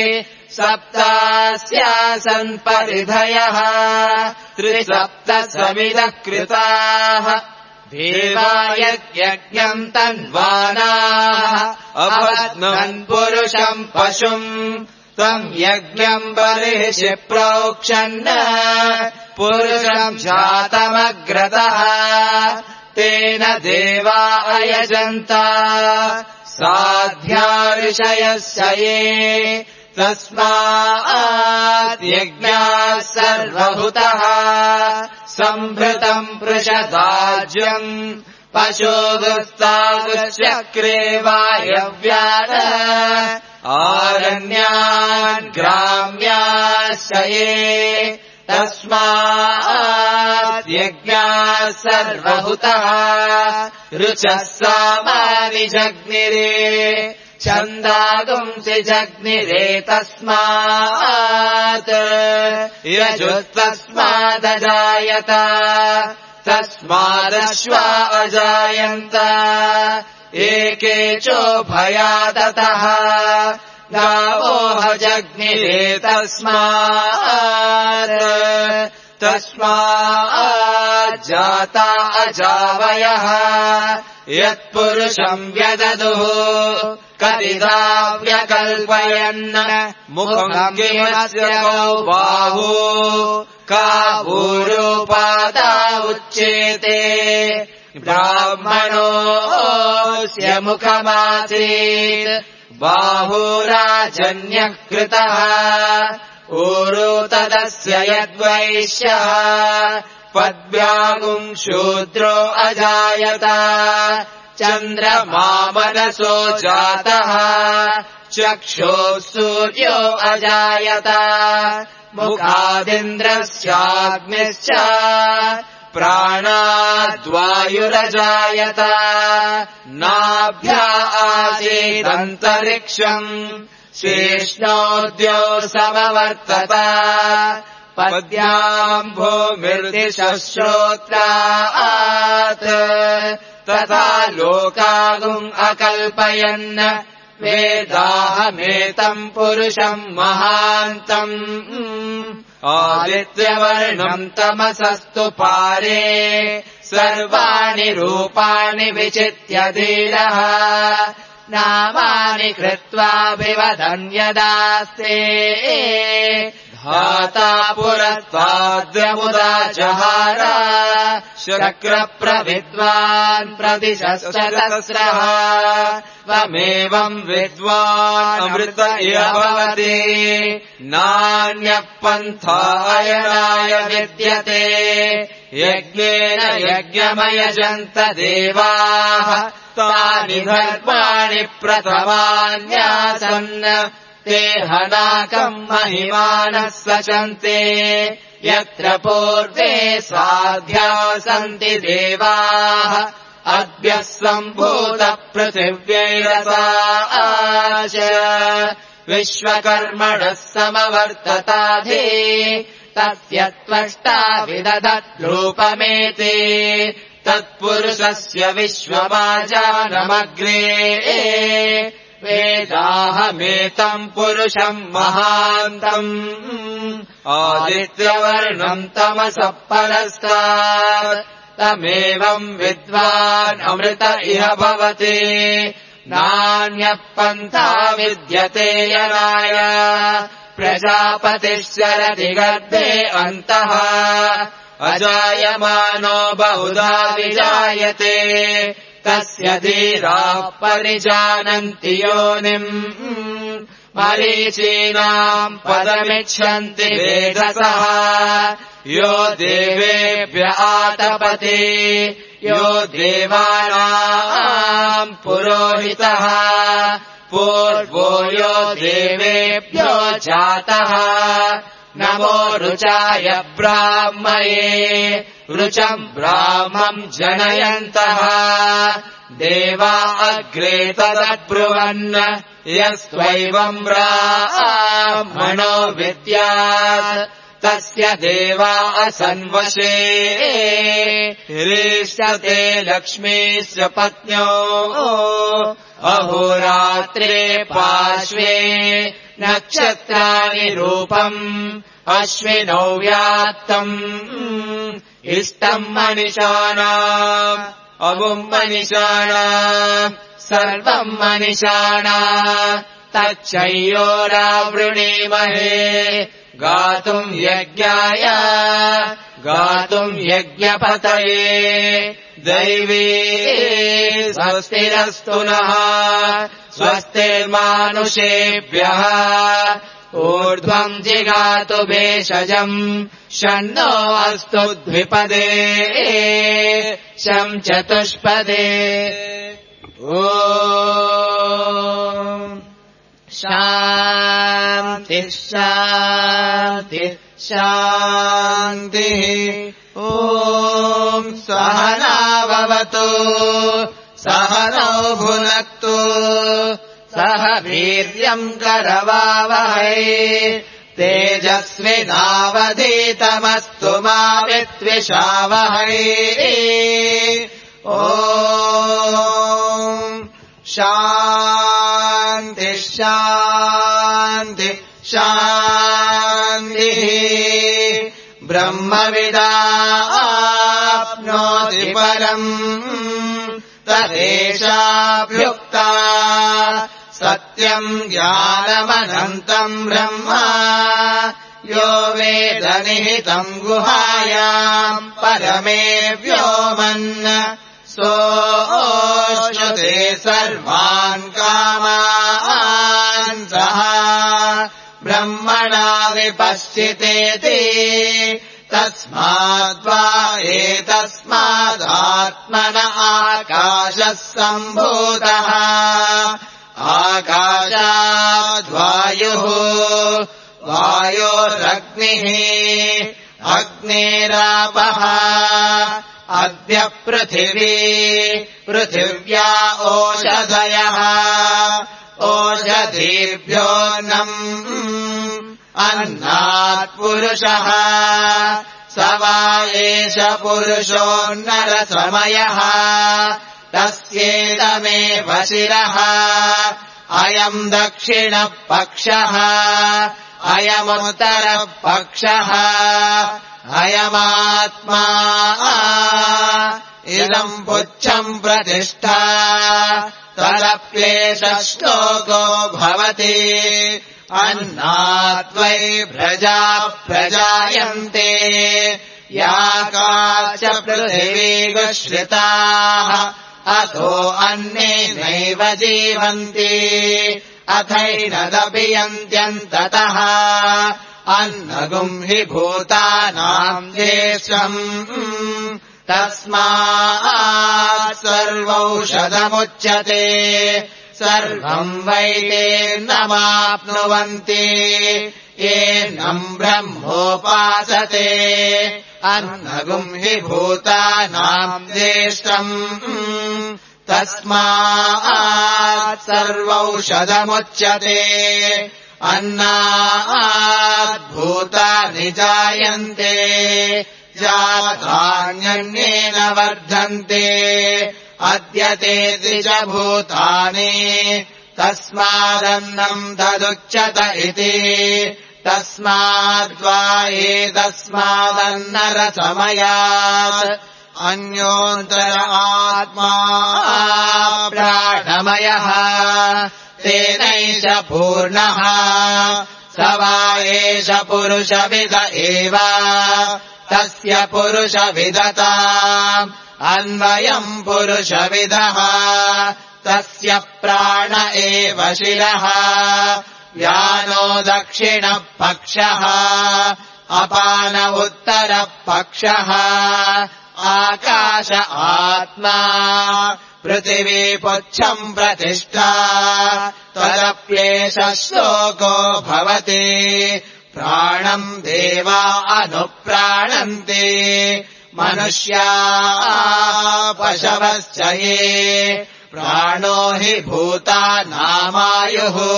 Speaker 1: सप्तास्यासन् परिधयः त्रिसप्त समिदः कृताः देवा यज्ञम् तन्वानाः अबध्नन् पुरुषम् पशुम् तम् यज्ञम् बर्हिषि प्रोक्षन् पुरुषम् जातमग्रतः तेन देवा अयजन्त साध्या ऋषयस्य ये तस्मात् यज्ञाः सर्वभूतः सम्भृतम् पृषदाज्यम् पशुगुस्तागुश्चक्रे वायव्यान् आरण्यान् ग्राम्याश्च ये तस्मात् यज्ञाः सर्वभूतः ऋचः सामानि जग्निरे छन्दागुंसि जग्निरे तस्मात् यजुस्तस्मादजायत तस्मादश्वा अजायन्त एके चोभयादतः गावोह जग्निरे तस्माज्जाता अजावयः यत्पुरुषम् व्यददुः कतिदा व्यकल्पयन् मुखम् किमस्य कौ बाहु काभूरूपादा उच्येते ब्राह्मणोऽस्य मुखमासीत् बाहुराजन्यः कृतः ऊरू तदस्य यद्वैश्यः पद्भ्यागुम् शूद्रो अजायत चन्द्रमा मनसो जातः चक्षुः सूर्यो अजायत मुखादिन्द्रस्याग्निश्च प्राणाद्वायुरजायत नाभ्या आसीदन्तरिक्षम् शेष्णोद्यो समवर्तत पद्भ्याम् भूमिर्दिशः श्रोत्रात् तथा लोकागुम् अकल्पयन् वेदाहमेतम् पुरुषम् महान्तम् आदित्यवर्णम् तमसस्तु पारे सर्वाणि रूपाणि विचित्य धीरः नामानि कृत्वा विवदन् यदास्ते धाता पुरस्ताद्यमुदा जहार शक्रप्रविद्वान् प्रतिशतसहस्रः त्वमेवम् विद्वान् अमृत इह भवति नान्यः पन्थायनाय विद्यते यज्ञेन यज्ञमयजन्त देवाः तानि धर्माणि प्रथमान्यासन् ते हनाकम् महिमानः सचन्ते यत्र पूर्वे साध्या सन्ति देवाः अद्यः सम्भूतः पृथिव्यैरसाच विश्वकर्मणः समवर्तताधे तस्य त्वष्टा विदधत् रूपमेते तत्पुरुषस्य विश्वमाजानमग्रे वेदाहमेतम् पुरुषम् महान्तम् आदित्यवर्णम् तमसः परस्तात् तमेवम् विद्वान् अमृत इह भवति नान्यः पन्था विद्यते यनाय प्रजापतिश्चरति गर्भे अन्तः अजायमानो बहुधा विजायते तस्य धीराः परिजानन्ति योनिम् मरीचीनाम् पदमिच्छन्ति वेधसः यो देवेभ्य आतपति यो देवानाम् पुरोहितः पूर्वो यो देवेभ्यो जातः नमो रुचाय ब्राह्मये रुचम् ब्राह्मम् जनयन्तः देवा अग्रे तदब्रुवन् यस्त्वैवम् ब्राह्मणो विद्यात् तस्य देवा असन्वशे ह्रीष्यते लक्ष्मीस्य पत्न्यो अहोरात्रे पार्श्वे नक्षत्राणि रूपम् अश्विनौ व्यात्तम् इष्टम् मनिषाणाम् अमुम् मनिषाणाम् सर्वम् मनिषाणाम् तच्चयोरावृणीमहे गातुम् यज्ञाय गातुम् यज्ञपतये दैवी स्वस्तिरस्तु नः स्वस्तिर्मानुषेभ्यः ऊर्ध्वम् जिगातु भेषजम् षण्णो अस्तु द्विपदे शं चतुष्पदे ॐ शान्तिः शान्तिः शान्तिः ॐ सहना भवतु सहनौ भुनक्तु सह वीर्यम् करवावहै तेजस्विनावधीतमस्तु मा विद्विषावहै ॐ शान्तिः शान्तिः शान्तिः ब्रह्मविदाप्नोति परम् तदेशाभ्युक्ता सत्यम् ज्ञानमनन्तम् ब्रह्म यो वेद निहितम् गुहायाम् परमे व्योमन् सोऽश्नुते सर्वान् कामान् सः ब्रह्मणा विपश्चितेति तस्माद्वा एतस्मादात्मन आकाशः सम्भूतः आकाशाद्वायुः वायोरग्निः अग्नेरापः अद्य पृथिव्या ओषधयः ओषधीभ्योऽन्नम् अन्नात् पुरुषः स वा एष पुरुषोन्नरसमयः तस्येदमेव शिरः अयम् दक्षिणपक्षः अयमुत्तरपक्षः अयमात्मा इदम् पुच्छम् प्रतिष्ठा तदप्येष श्लोको भवति अन्नाद्वै प्रजा प्रजायन्ते याकाच पृथिवी गुश्रिताः अतो अन्नेनैव जीवन्ति अथैनदपि यन्त्यन्ततः अन्नगुम् हि भूतानाम् देशम् तस्मात् सर्वौषधमुच्यते सर्वम् वैतेर्नमाप्नुवन्ति येनम् ब्रह्मोपासते अन्नगुम् हि भूतानाम् देशम् तस्मात् सर्वौषधमुच्यते अन्नात् भूतानि जायन्ते जातान्यन्येन वर्धन्ते अद्यतेति च भूतानि तस्मादन्नम् तदुच्यत इति तस्माद्वा एतस्मादन्नरसमयात् अन्योन्तर आत्मा प्राणमयः तेनैष पूर्णः स वा एष पुरुषविद एव तस्य पुरुषविदता अन्वयम् पुरुषविदः तस्य प्राण एव शिरः व्यानो दक्षिणपक्षः अपान उत्तरपक्षः आकाश आत्मा पृथिवी पुच्छम् प्रतिष्ठा तदप्येष श्लोको भवति प्राणम् देवा अनुप्राणन्ति मनुष्या पशवश्च ये प्राणो हि भूतानामायुः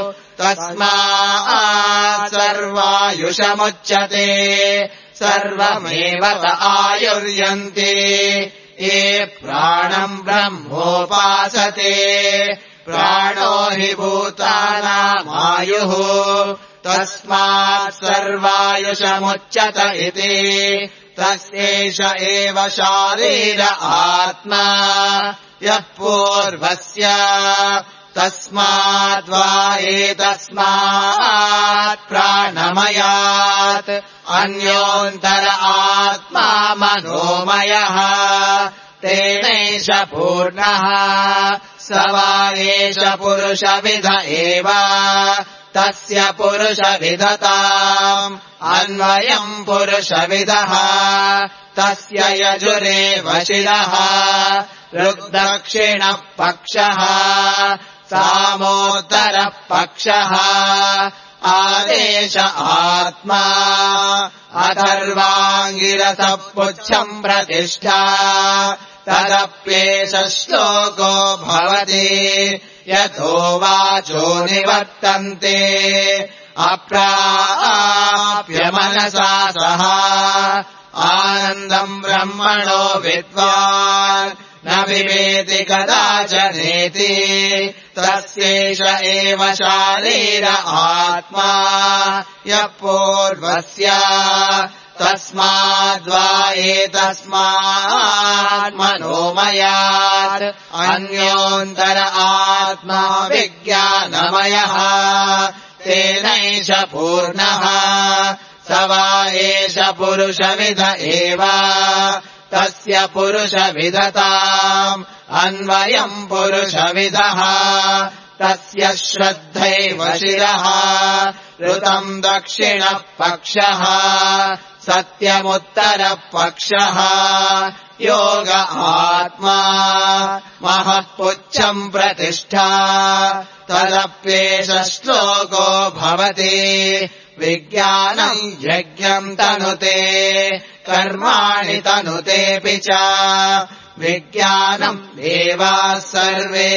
Speaker 1: तस्मात् सर्वायुषमुच्यते सर्वमेव स आयुर्यन्ति ये प्राणम् ब्रह्मोपासते प्राणो हि भूतानामायुः तस्मात् सर्वायुषमुच्यत इति तस्यैष एव शारीर आत्मा यः पूर्वस्य तस्माद्वा एतस्मात् प्राणमयात् अन्योन्तर आत्मा मनोमयः तेनैष पूर्णः स वा एष पुरुषविद एव तस्य पुरुषविदताम् अन्वयम् पुरुषविदः तस्य यजुरेव शिरः ऋग्दक्षिणपक्षः सामोत्तरपक्षः आदेश आत्मा अथर्वाङ्गिरसः पुच्छम् प्रतिष्ठा तदप्येष श्लोको भवति यतो वाचो निवर्तन्ते अप्राप्य मनसा सह आनन्दम् ब्रह्मणो विद्वान् न विवेति कदाचनेति तस्यैष एव शारीर आत्मा यः पूर्वस्य तस्माद्वा एतस्मात् मनोमयात् अन्योन्तर आत्मा विज्ञानमयः तेनैष पूर्णः स वा एष पुरुषविद एव तस्य पुरुषविदताम् अन्वयम् पुरुषविदः तस्य श्रद्धैव शिरः ऋतम् दक्षिणपक्षः सत्यमुत्तरपक्षः योग आत्मा महःपुच्छम् प्रतिष्ठा तदप्येष श्लोको भवति विज्ञानम् यज्ञम् तनुते कर्माणि तनुतेऽपि च विज्ञानम् देवाः सर्वे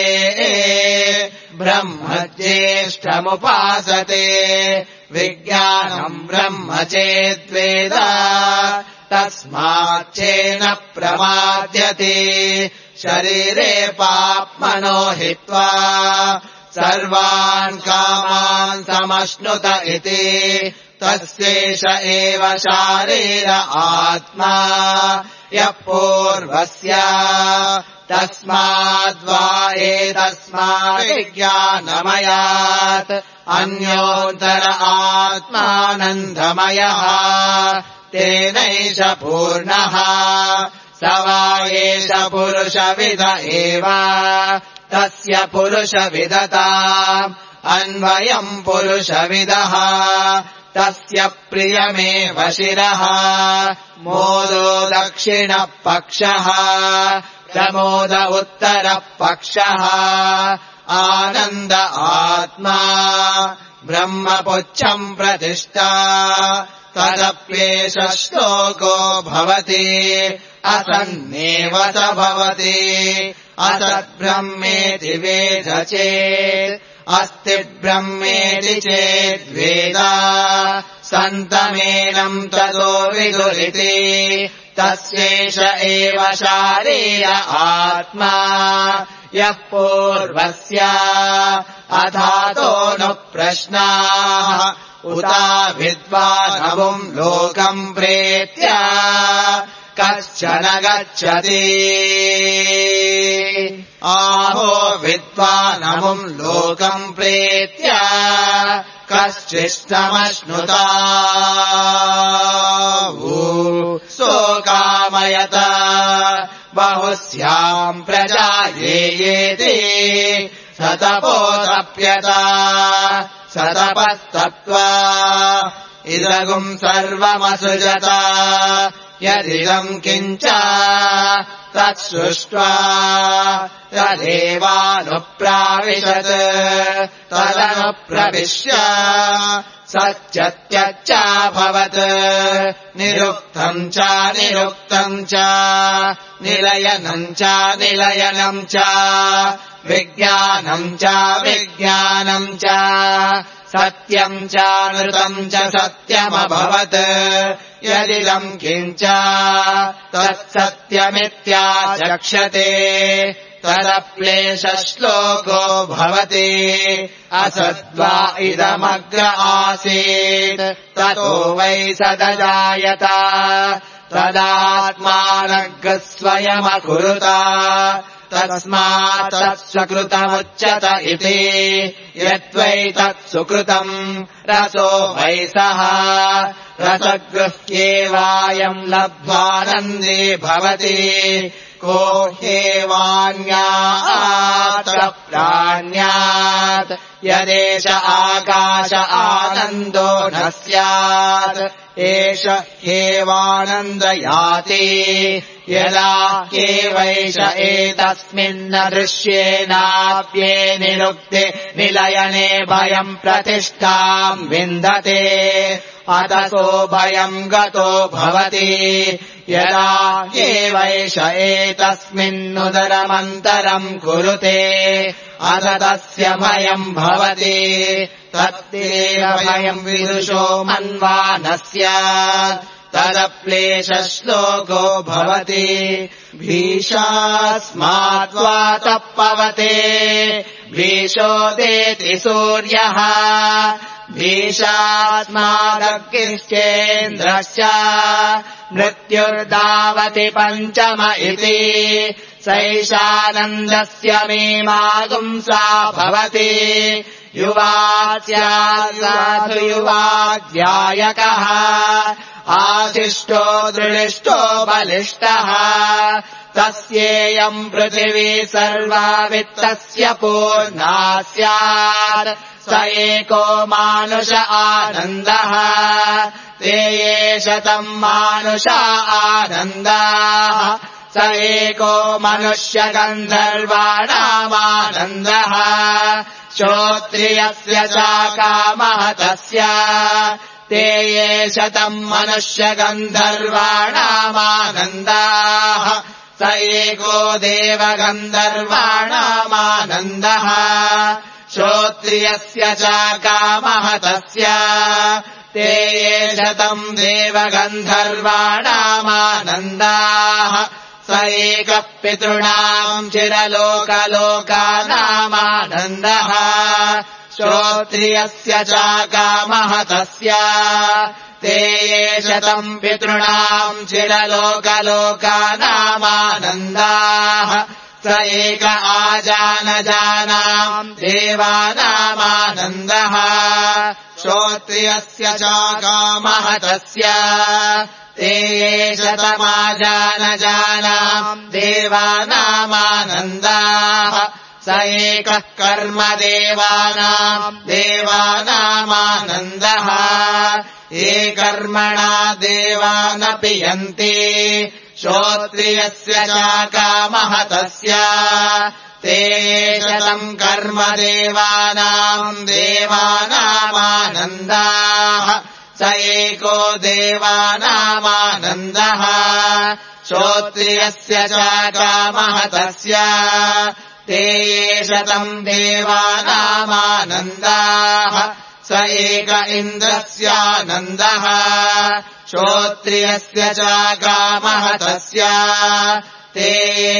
Speaker 1: ब्रह्मज्येष्ठमुपासते विज्ञानम् ब्रह्म चेद्वेद तस्माच्चेन प्रमाद्यते शरीरे पाप्मनो हित्वा सर्वान् कामान् समश्नुत इति तस्यैष एव शारीर आत्मा यः पूर्वस्य तस्माद्वा एतस्माद्विज्ञानमयात् अन्योत्तर आत्मानन्दमयः तेनैष पूर्णः स वा एष पुरुषविद एव तस्य पुरुषविदता अन्वयम् पुरुषविदः तस्य प्रियमेव शिरः मोदो दक्षिणपक्षः प्रमोद उत्तरपक्षः आनन्द आत्मा ब्रह्मपुच्छम् प्रतिष्ठा तदप्येष श्लोको भवति असन्नेव स भवति असद्ब्रह्मेति वेद चेत् अस्ति ब्रह्मेति चेद्वेद सन्तमेनम् ततो विदुरिति तस्यैष एव शारीर आत्मा यः पूर्वस्य अथातो नु प्रश्नाः उता विद्वानमुम् लोकम् प्रेत्य कश्चन गच्छति आहो विद्वानमुम् लोकम् प्रेत्य कश्चिष्टमश्नुता सोकामयत बहुस्याम् प्रजायेति सतपोतप्यत सतपस्तत्त्वा इदगुम् सर्वमसृजत यदिदम् किञ्च तत्सृष्ट्वा तदेवानुप्राविशत् तदनुप्रविश्य सत्यत्यच्चाभवत् निरुक्तम् च निरुक्तम् च निलयनम् च निलयनम् च विज्ञानम् च विज्ञानम् च सत्यम् च नृतम् च सत्यमभवत् यदिदम् किञ्च तत्सत्यमित्याचक्षते तदप्येष श्लोको भवति असद्वा इदमग्र आसीत् ततो वै सदजायत तदात्मानग् स्वयमकुरुत तस्मात् तत्स्वकृतमुच्यत इति यद्वै तत्सुकृतम् रसो वै सः रसगृह्येवायम् लब्ध्वानन्दे भवति को ह्येवान्यात् प्राण्यात् यदेष आकाश आनन्दो न स्यात् एष ह्येवानन्द याति यदा ह्येवैष एतस्मिन्न दृश्येनाप्ये निरुक्ते निलयने भयम् प्रतिष्ठाम् विन्दते अतसो भयम् गतो भवति यदा ह्येवैष एतस्मिन्नुदरमन्तरम् कुरुते अथ तस्य भयम् भवति तत्तेव भयम् विदुषो मन्वानस्य तदप्येष श्लोको भवति भीषास्माद्वा तप्पवते भीषोदेति सूर्यः भीषास्मादग्निश्चेन्द्रश्च मृत्युर्दावति पञ्चम इति सैषानन्दस्य मीमागुंसा भवति युवा स्यात् साधु युवाध्यायकः आशिष्टो दृढिष्टो बलिष्ठः तस्येयम् पृथिवी सर्वा वित्तस्य पूर्णा स्यात् स एको मानुष आनन्दः ते ये शतम् मानुषा आनन्दाः स एको मनुष्य गन्धर्वाणामानन्दः श्रोत्रियस्य चाकामः तस्य ते ये शतम् मनुष्य गन्धर्वाणामानन्दाः स एको देवगन्धर्वाणामानन्दः श्रोत्रियस्य चाकामः तस्य ते ये शतम् देवगन्धर्वाणामानन्दाः स एकः पितॄणाम् चिरलोकलोकानामानन्दः श्रोत्रियस्य चाकामः तस्य ते ये शतम् पितॄणाम् चिरलोकलोकानामानन्दाः स एक आजानजानाम् देवानामानन्दः श्रोत्रियस्य चाकामः तस्य ते ये शतमाजानजानाम् देवानामानन्दाः स एकः कर्मदेवानाम् देवानामानन्दः ये कर्मणा देवानपि यन्ति श्रोत्रियस्य चाकामः तस्य ते शतम् कर्मदेवानाम् देवानामानन्दाः स एको देवानामानन्दः श्रोत्रियस्य चाकामः तस्य ते शतम् देवानामानन्दाः स एक इन्द्रस्यानन्दः श्रोत्रियस्य चाकामः तस्य ते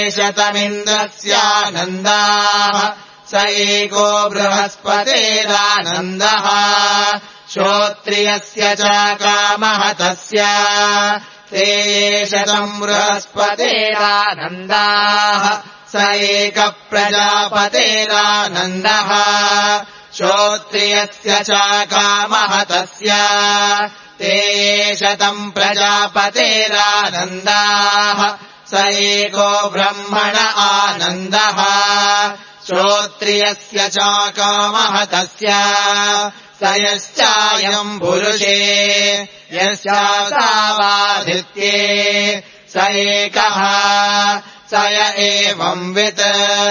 Speaker 1: शतमिन्द्रस्यानन्दाः स एको बृहस्पतेरानन्दः श्रोत्रियस्य चाकामः तस्य ते शतम् बृहस्पतेरानन्दाः स एकः प्रजापतेरानन्दः श्रोत्रियस्य चाकामः तस्य ते शतम् प्रजापतेरानन्दाः स एको ब्रह्मण आनन्दः श्रोत्रियस्य चाकामः तस्य स यश्चायम् पुरुषे यश्चासावादित्ये स एकः स य एवंवित्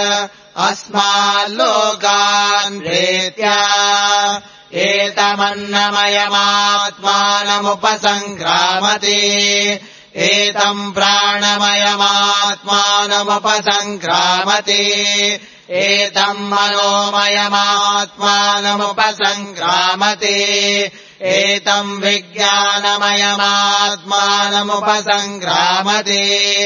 Speaker 1: अस्माल्लोकान् प्रेत्य एतमन्नमयमात्मानमुपसङ्क्रामति एतम् प्राणमयमात्मानमुपसङ्क्रामति एतम् मनोमयमात्मानमुपसङ्क्रामति एतम् विज्ञानमयमात्मानमुपसङ्क्रामति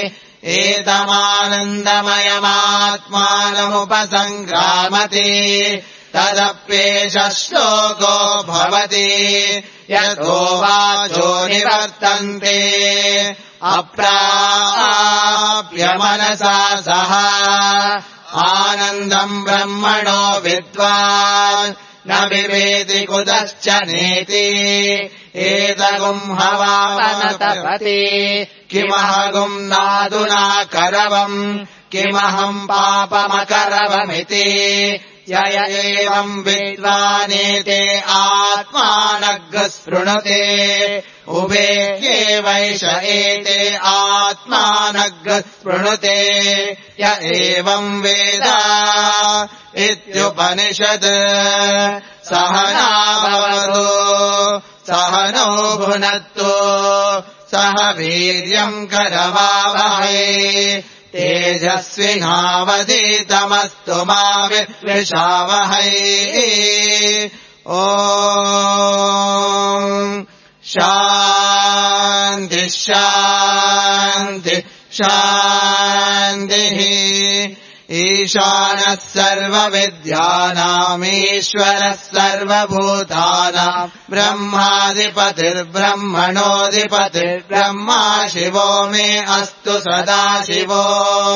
Speaker 1: एतमानन्दमयमात्मानमुपसङ्क्रामति तदप्येष श्लोको भवति यतो वाचो निवर्तन्ते अप्राप्य मनसा सह आनन्दम् ब्रह्मणो विद्वान् न विवेति कुतश्च नेति एतगुम् हवामनतपति किमहगुम् नादुना करवम् किमहम् पापमकरवमिति य एवम् विद्वानेते आत्मानग् स्पृणुते उभेत्येवैष एते आत्मानग् स्पृणुते य एवम् वेद इत्युपनिषत् सहनाववतु सहनौ भुनक्तु सह वीर्यम् करवावहै तेजस्विनावधीतमस्तु मा विद्विषावहै ॐ शान्ति शान्ति शान्तिः ईशानः सर्वविद्यानामीश्वरः सर्वभूतानाम् ब्रह्माधिपतिर्ब्रह्मणोऽधिपतिर्ब्रह्मा शिवो मे अस्तु सदा शिवो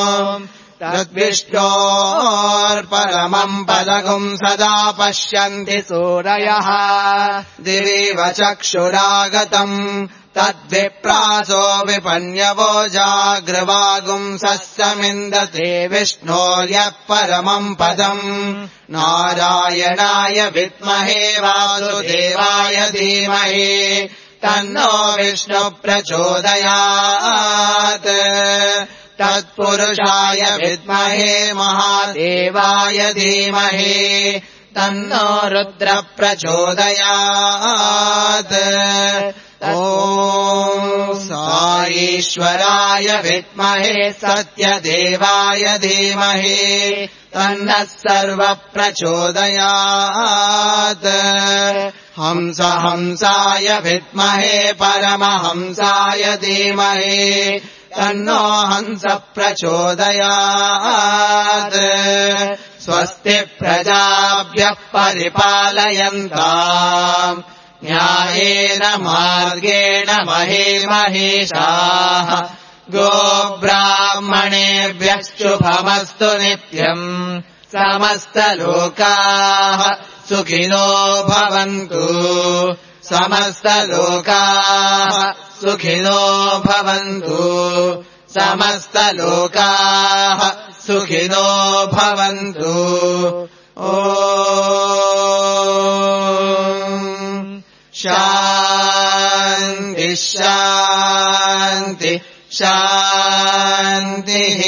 Speaker 1: तद्विष्णोर्परमम् पदगुम् सदा पश्यन्ति सूरयः दिवीव चक्षुरागतम् तद्विप्रासो विपन्यवो जाग्रवागुंसस्समिन्दते विष्णोर्यः परमम् पदम् नारायणाय विद्महे वासुदेवाय धीमहि तन्नो विष्णु प्रचोदयात् तत्पुरुषाय विद्महे महादेवाय धीमहि तन्नो रुद्र प्रचोदयात् ॐ साईश्वराय विद्महे सत्यदेवाय धीमहि तन्नः सर्व प्रचोदयात् हंसाय विद्महे परमहंसाय धीमहि तन्नो हंस प्रचोदयात् स्वस्ति प्रजाभ्यः परिपालयन्ताम् न्यायेन मार्गेण महीमहीषाः गोब्राह्मणेभ्यः शुभमस्तु नित्यम् समस्तलोकाः सुखिनो भवन्तु समस्तलोकाः सुखिनो भवन्तु समस्तलोकाः सुखिनो भवन्तु ॐ शान्ति शान्ति शान्तिः